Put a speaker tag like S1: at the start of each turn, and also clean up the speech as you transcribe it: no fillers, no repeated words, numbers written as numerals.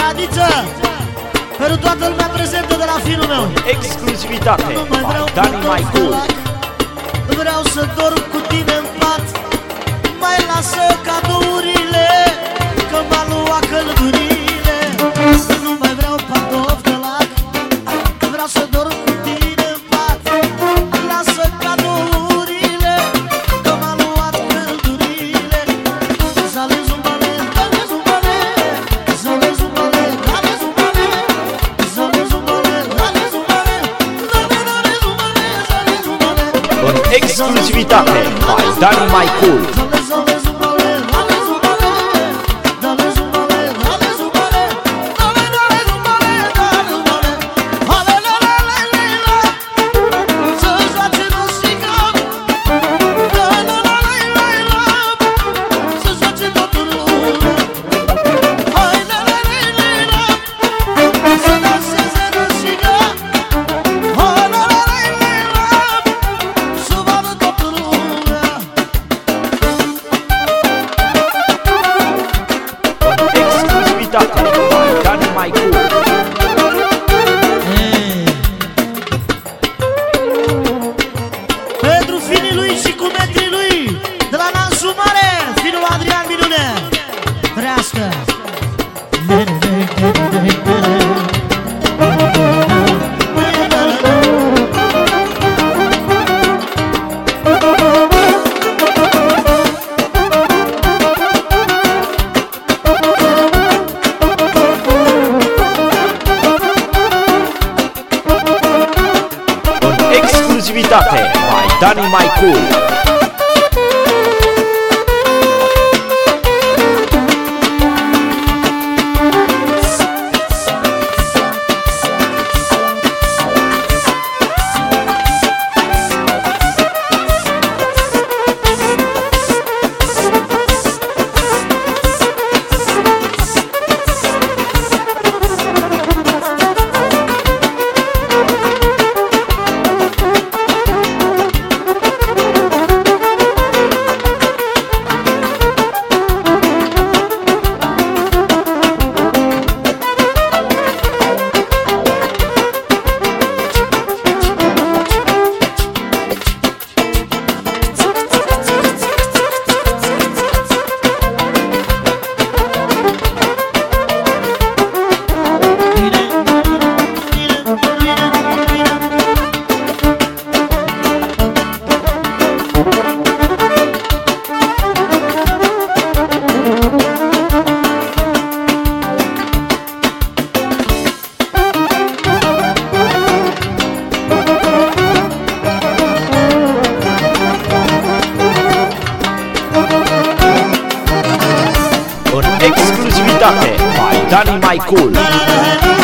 S1: Adiță, pentru toată lumea prezentă de la finul meu.
S2: Exclusivitate,
S1: Nu mai vreau
S2: Dani mai cool.
S1: Vreau să dorm cu tine în pat. Mai lasă cadourile, că m-a luat căldurile. Nu mai vreau pantofi de lac. Vreau să dorm cu tine în pat. Lasă cadourile, că m-a luat căldurile. Zale zumbale, zale zumbale, zale zumbale, zale zumbale, zale zumbale, zale zumbale, zale zumbale, zale zumbale.
S2: În exclusivitate, by Dani mai cool. Dani mai cool.
S1: Pentru finii lui și cu metrii lui, de la Nansu Mare, finul Adrian Minune. Trească.
S2: Exclusivitate, by Dani mai cool. În exclusivitate, by Dani mai cool.